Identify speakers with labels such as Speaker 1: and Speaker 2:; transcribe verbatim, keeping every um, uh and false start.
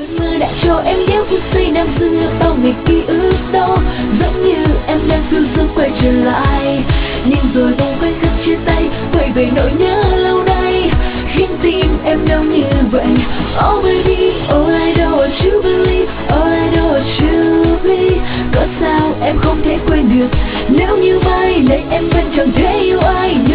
Speaker 1: cơn mưa đã cho em những phút giây nam dưng ngược bao ngày ký ức đau, giống như em đang phiêu du quay trở lại, nhưng rồi bỗng quay khắc chia tay, quay về nỗi nhớ lâu nay khiến tim em đau như vậy. Oh baby, oh I don't want you believe, oh I don't want you believe. Có sao em không thể quên được, nếu như mai này em vẫn chẳng thể yêu ai.